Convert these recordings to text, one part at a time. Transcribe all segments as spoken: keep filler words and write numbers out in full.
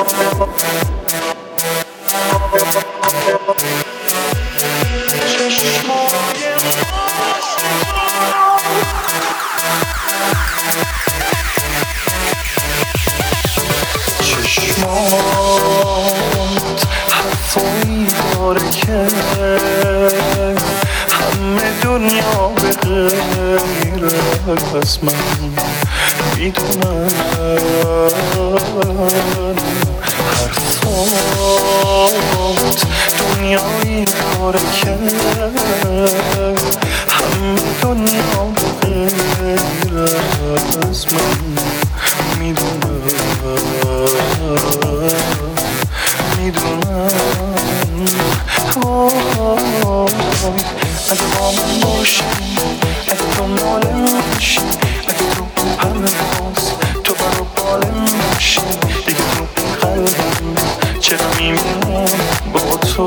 چشمات حرفایی داره که همه دنیا به غیر از من میدونن. حرفات دنیایی داره که همه دنیا به غیر از من میدونن میدونن. اگه با من باشی، اگه دنبالم باشی، اگه تو پرواز تو برو بالم باشی، دیگه تو قلبم چرا میمونم با تو.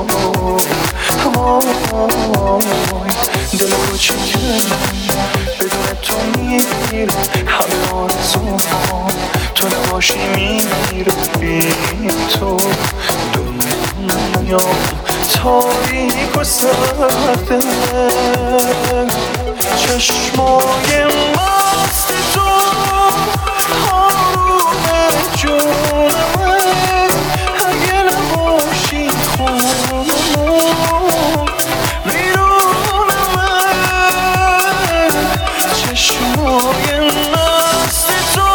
دل کوچیکه بدون تو میره همه آرزوها، تو نباشی میره بی تو دنیا تاریک و سرده. چشمای مست تو آروم جونمه، اگه نباشی خونمون بیرونمه. چشمای مست تو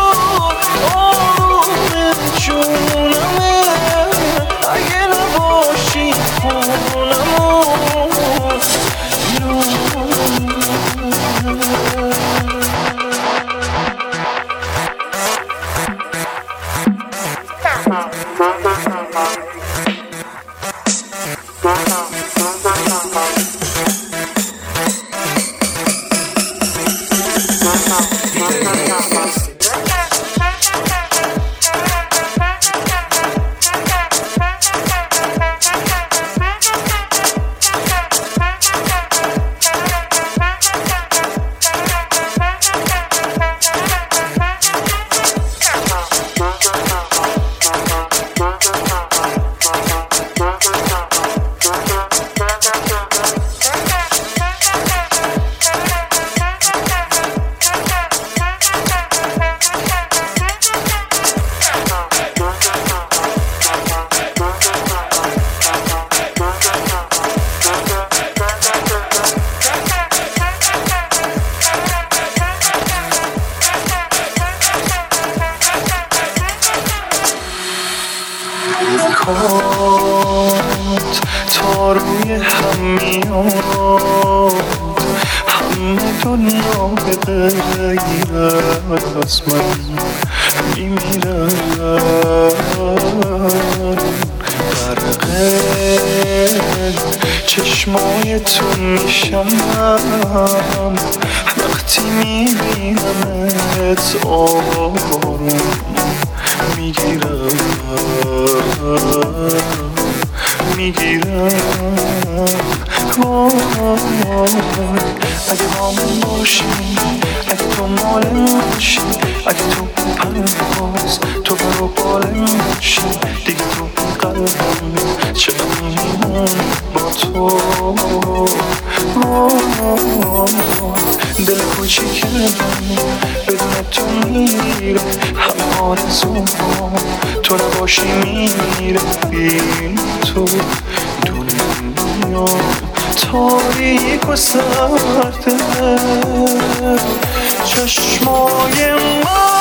آروم جونمه، اگه نباشی خونمون بیرونمه. تا روی هم میاد همه دنیا به غیر از من میمیرن. غرقه چشمای تو میشم وقتی میبینمت آروم میگیرم میگیرم. اگه با من باشی، اگه تو مالم باشی، اگه تو پرواز تو برو بالم باشی، دیگه تو قلبم چرا میمونم با تو. دل کوچیکه بدون تو میره همه آرزوها، تو نباشی میره بی تو دنیا تاریک و سرده. چشمای من